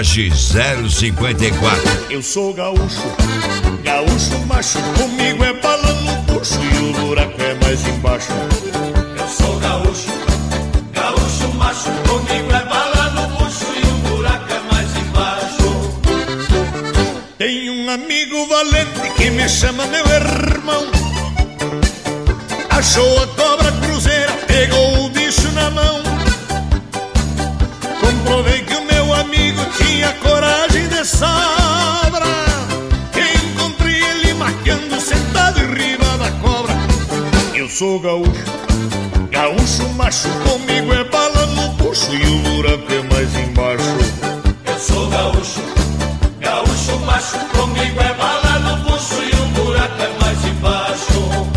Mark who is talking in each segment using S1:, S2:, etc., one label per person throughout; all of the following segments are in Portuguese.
S1: Lages 054.
S2: Eu sou gaúcho, gaúcho macho, comigo é bala no bucho e o buraco é mais embaixo.
S3: Eu sou gaúcho, gaúcho macho, comigo é bala no bucho e o buraco é mais embaixo.
S2: Tenho um amigo valente que me chama meu irmão. Achou a cobra cruzeira, pegou o bicho na mão. Comprovei que o meu amigo tinha coragem de sobra. Encontrei ele marcando sentado em riba da cobra. Eu sou gaúcho, gaúcho macho, comigo é bala no bucho e o buraco é mais embaixo.
S3: Eu sou gaúcho, gaúcho macho, comigo é bala no bucho e o buraco é mais embaixo.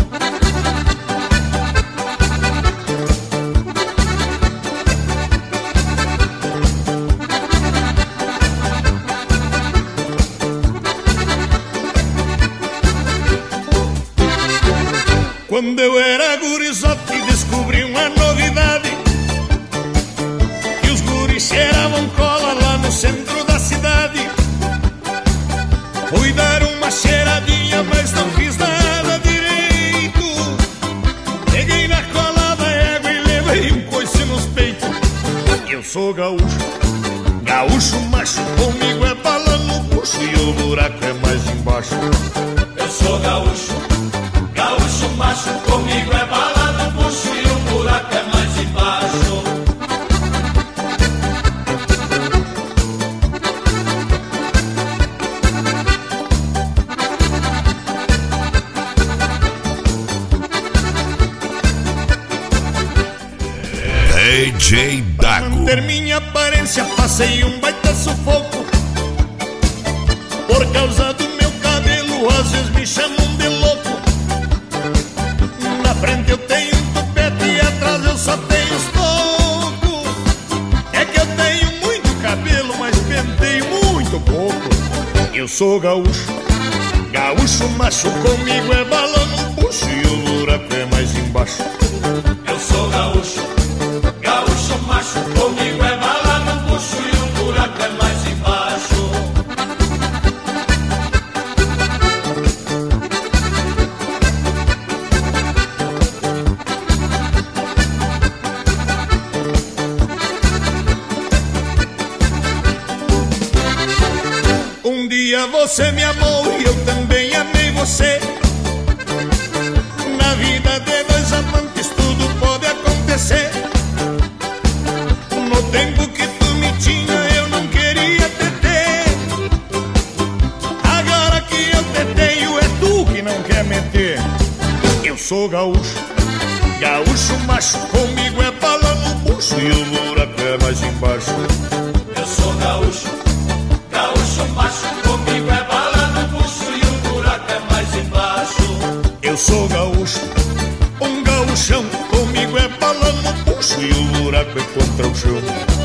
S2: Quando eu era gurizote descobri uma novidade, que os guris cheiravam cola lá no centro da cidade. Fui dar uma cheiradinha, mas não fiz nada direito. Peguei na cola da égua e levei um coice nos peitos. Eu sou gaúcho, gaúcho macho, comigo é bala no bucho e o buraco é mais embaixo.
S3: Eu sou gaúcho, gaúcho macho, comigo é bala no bucho e o buraco é mais embaixo.
S1: DJ
S2: Pra
S1: Dago.
S2: manter minha aparência passei um baita sufoco. Por causa do meu cabelo às vezes me chamam de louco. Na frente eu tenho um tupete e atrás eu só tenho os tocos. É que eu tenho muito cabelo, mas penteio muito pouco. Eu sou gaúcho, gaúcho macho, comigo é bala no bucho e o buraco é mais embaixo.
S3: Eu sou gaúcho, gaúcho macho, comigo é bala no bucho e o buraco é mais embaixo.
S2: Um dia você me amou e eu também amei você. Na vida de dois amantes tudo pode acontecer. No tempo que tu me tinha eu não queria te ter. Agora que eu te tenho é tu que não quer meter. Eu sou gaúcho, gaúcho macho, comigo é bala no bucho e o buraco é mais embaixo.
S3: Eu sou gaúcho, gaúcho macho, comigo é bala no bucho e o buraco é mais embaixo.
S2: Eu sou gaúcho, um gaúchão, comigo é bala no bucho e o buraco é contra o chão.